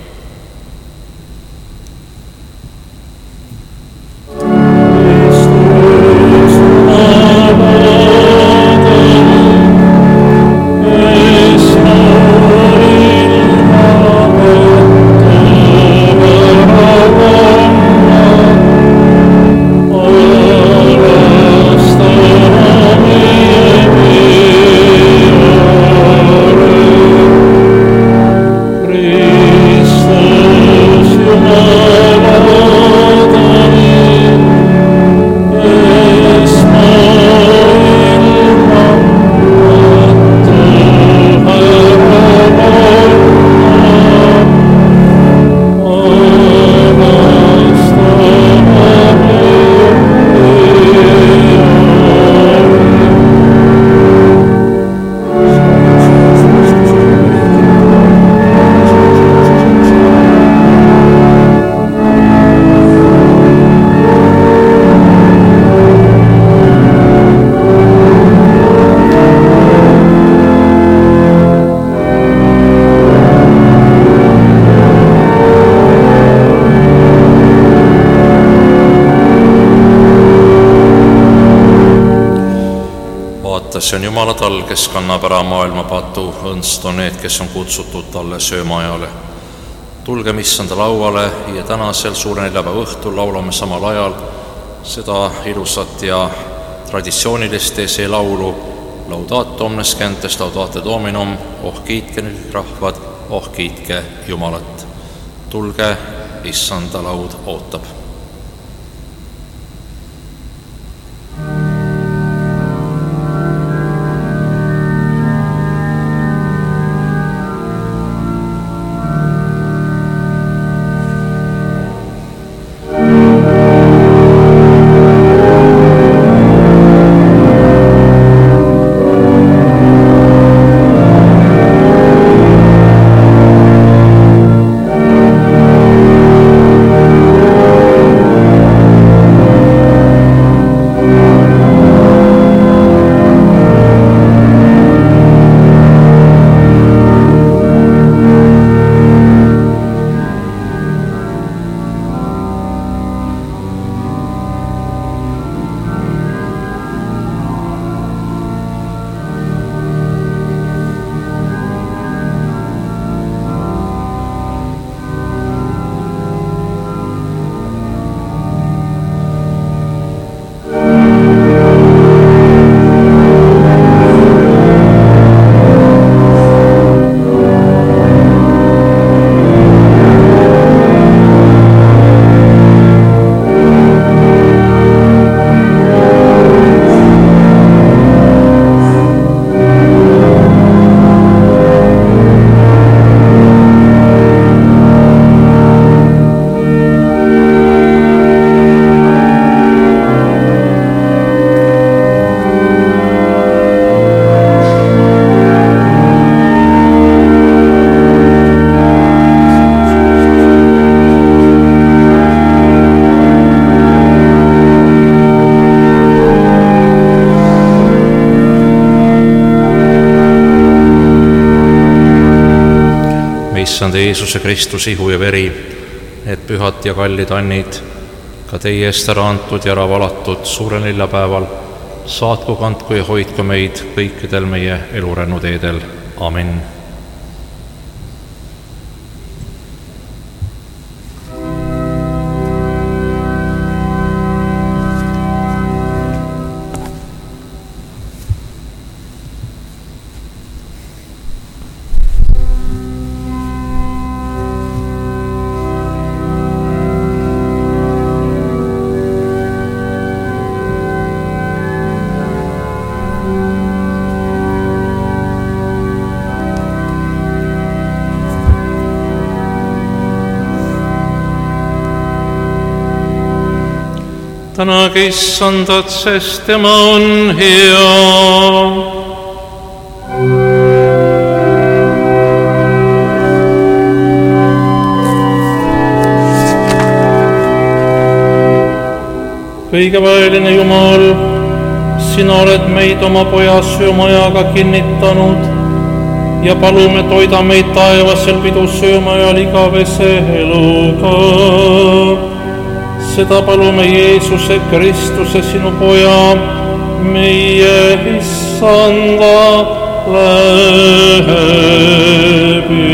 See on Jumala tal, kes kannab ära maailma patu, õnst on need, kes on kutsutud talle söömaajale. Tulgem issanda lauale ja tänasel suure neljapäeva õhtul laulame samal ajal seda ilusat ja traditsioonilist see laulu Laudato omnes gentes, Laudate Dominum, oh kiitke nüüd rahvad, oh kiitke Jumalat. Tulge, issanda laud ootab. issand Jeesuse Kristuse ihu ja veri, need pühad ja kallid annid, ka teie eest ära antud ja ära valatud suurel neljapäeval, saatku, kandku ja hoidku meid kõikidel meie elurännuteedel. Amen. tänage issandat, sest tema on hea. kõigeväeline Jumal, sina oled meid oma poja söömajaga kinnitanud ja palume, toida meid taevasel pidusöömajal igavese eluga. Seda palume Jeesuse Kristuse, sinu poja, meie issanda läbi.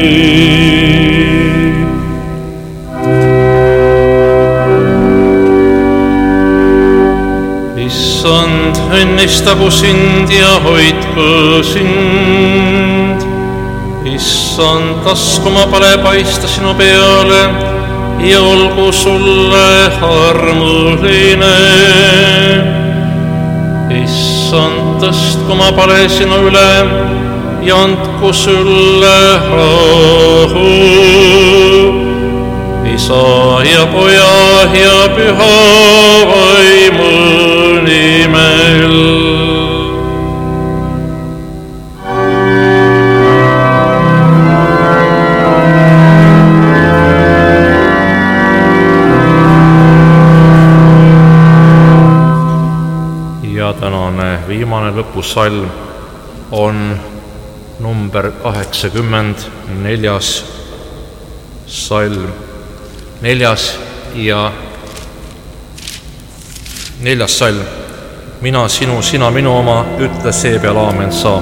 Issand, õnnistagu sind ja hoidku sind. Issand, lasku oma pale paista sinu peale ja olgu sulle armuline. Issand, tõstku oma pale sinu üle ja andku sulle rahu. Isa ja poja ja püha vaimu nimel. Ja tänane viimane lõpusalm on number kaheksakümmend, neljas salm, neljas ja neljas salm. Mina sinu, sina minu oma, ütle seepeal aamen sa.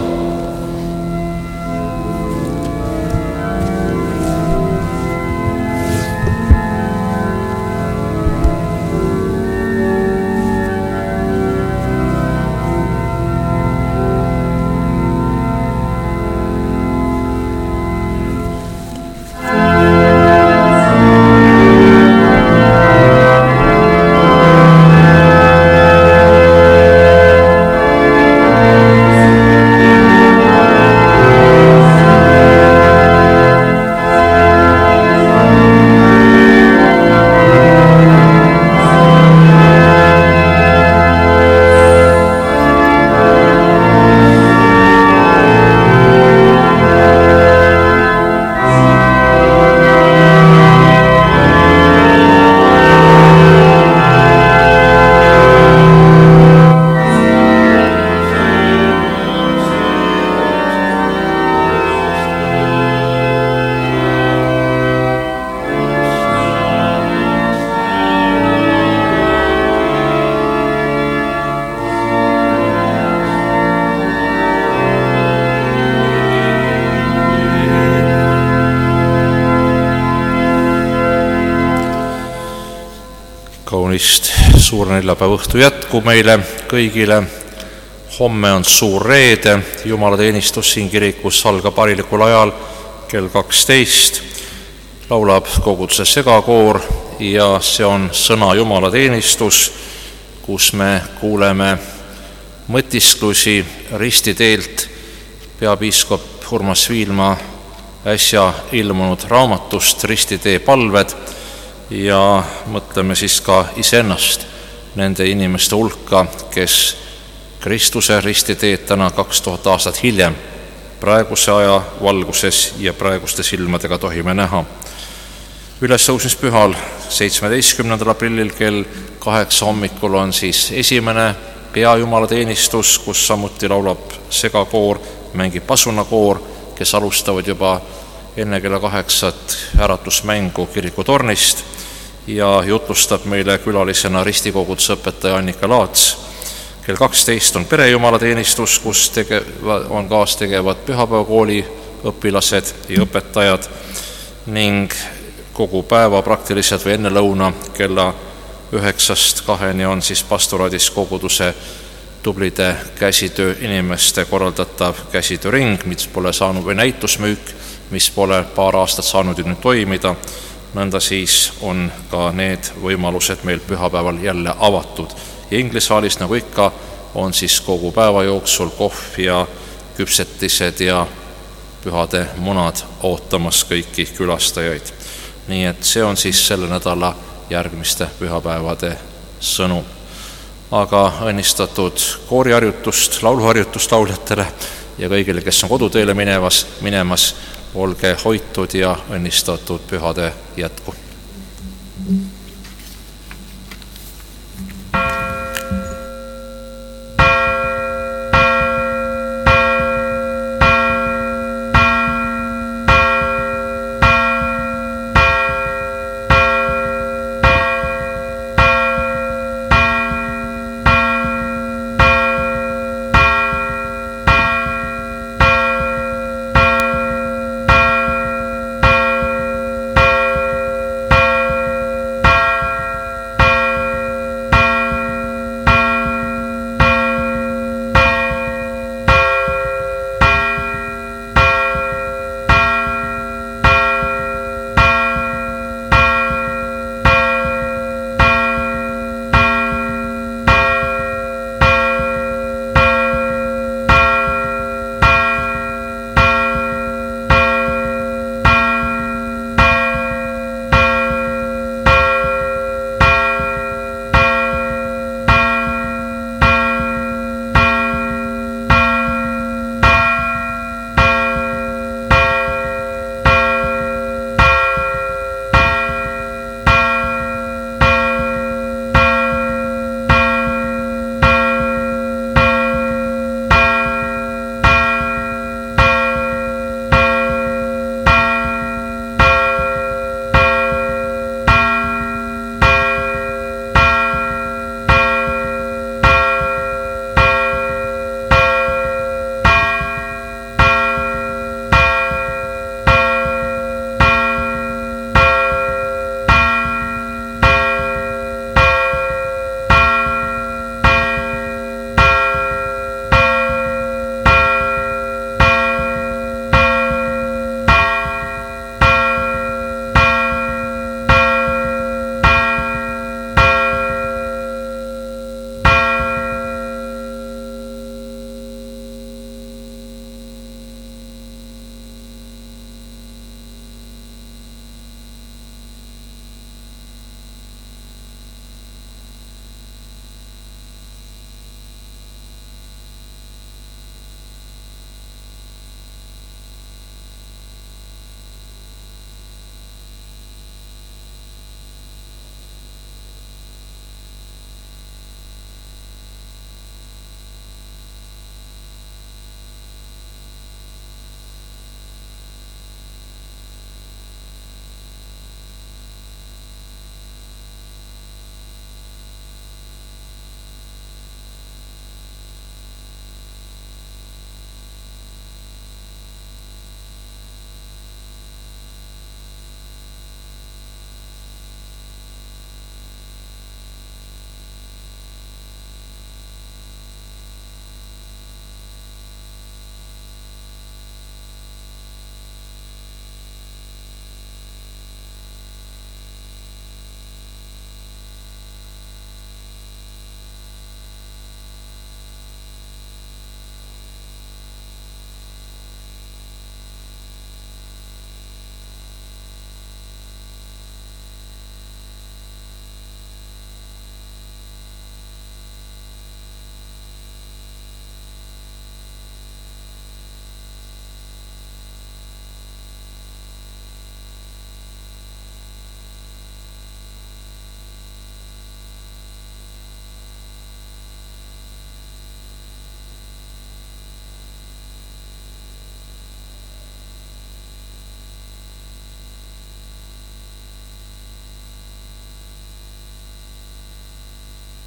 Kaunist suurneljapäeva õhtu jätku meile kõigile. Homme on suur reede, jumalateenistus siin kirikus algab harilikul ajal kell kaksteist. Laulab koguduse segakoor ja see on sõna jumalateenistus, kus me kuuleme mõtisklusi ristiteelt peapiiskop Urmas Viilma äsja ilmunud raamatust Ristitee palved ja mõtleme siis ka iseennast nende inimeste hulka, kes Kristuse ristiteed täna kaks tuhat aastat hiljem praeguse aja valguses ja praeguste silmadega tohime näha. Ülestõusmispühal seitsmeteistkümnendal aprillil kell kaheksa hommikul on siis esimene peajumalateenistus, kus samuti laulab segakoor, mängib pasunakoor, kes alustavad juba enne kella kaheksat äratusmängu kirikutornist ja jutlustab meile külalisena ristikoguduse õpetaja Annika Laats. Kell kaksteist on perejumalateenistus, kus tege- on kaastegevad pühapäevakooli õpilased ja õpetajad ning kogu päeva praktiliselt või enne lõuna kella üheksast kaheni on siis pastoraadis koguduse tublide käsitöö inimeste korraldatav käsitööring, mis pole saanud, või näitusmüük, mis pole paar aastat saanud nüüd toimida. Nõnda siis on ka need võimalused meil pühapäeval jälle avatud. Ja inglisaalis, nagu ikka, on siis kogu päeva jooksul kohv ja küpsetised ja pühade munad ootamas kõiki külastajaid. Nii et see on siis selle nädala järgmiste pühapäevade sõnum. Aga õnnistatud kooriharjutust, lauluharjutust lauljatele ja kõigile, kes on koduteele minevas, minemas, olge hoitud ja õnnistatud pühade jätku.